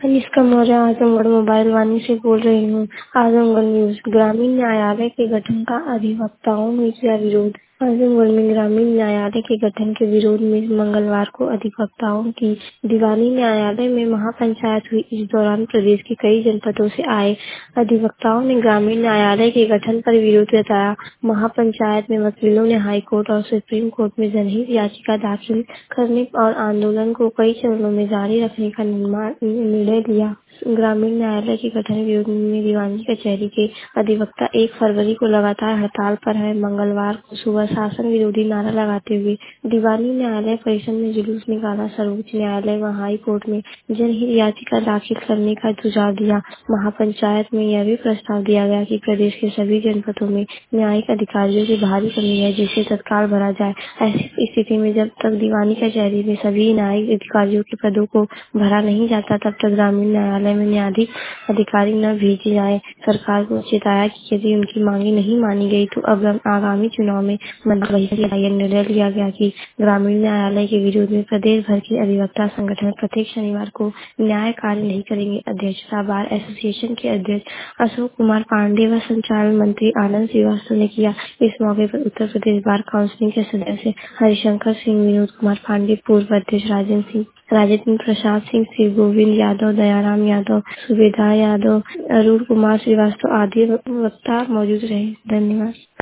Kanishka Maurya Azamgarh mobile Vani से बोल रही हूँ। आजमगढ़ न्यूज। ग्रामीण न्यायालय के गठन का अधिवक्ताओं ने किया विरोध। आजमगढ़ में ग्रामीण न्यायालय के गठन के विरोध में मंगलवार को अधिवक्ताओं की दीवानी न्यायालय में महापंचायत हुई। इस दौरान प्रदेश के कई जनपदों से आए अधिवक्ताओं ने ग्रामीण न्यायालय के गठन पर विरोध जताया। महापंचायत में वकीलों ने हाई कोर्ट और सुप्रीम कोर्ट में जनहित याचिका दाखिल करने और आंदोलन को कई चरणों में जारी रखने का निर्णय लिया। ग्रामीण न्यायालय के गठन विरोध में दीवानी कचहरी के अधिवक्ता 1 फरवरी को लगातार हड़ताल पर है। मंगलवार को सुबह शासन विरोधी नारा लगाते हुए दीवानी न्यायालय परिसर में जुलूस निकाला। सर्वोच्च न्यायालय व हाई कोर्ट में जनहित याचिका दाखिल करने का सुझाव दिया। महापंचायत में यह भी प्रस्ताव दिया गया कि प्रदेश के सभी जनपदों में न्यायिक अधिकारियों की भारी कमी है, जिसे तत्काल भरा जाए। ऐसी स्थिति में जब तक दीवानी कचहरी में सभी न्यायिक अधिकारियों के पदों को भरा नहीं जाता, तब तक ग्रामीण न्यायालय में न्यायाधीश अधिकारी न भेजे जाए। सरकार को चेताया कि यदि उनकी मांगे नहीं मानी गई तो अब आगामी चुनाव में बंदी का यह निर्णय लिया गया कि ग्रामीण न्यायालय के विरोध में प्रदेश भर के अधिवक्ता संगठन प्रत्येक शनिवार को न्याय कार्य नहीं करेंगे। अध्यक्षता बार एसोसिएशन के अध्यक्ष अशोक कुमार पांडे व संचालन मंत्री आनंद श्रीवास्तव ने किया। इस मौके पर उत्तर प्रदेश बार काउंसिल के सदस्य हरिशंकर सिंह, विनोद कुमार पांडे, पूर्व अध्यक्ष राजेंद्र प्रसाद सिंह, श्री गोविंद यादव, दयाराम यादव, सुबेदार यादव, अरुण कुमार श्रीवास्तव आदि वक्ता मौजूद रहे। धन्यवाद।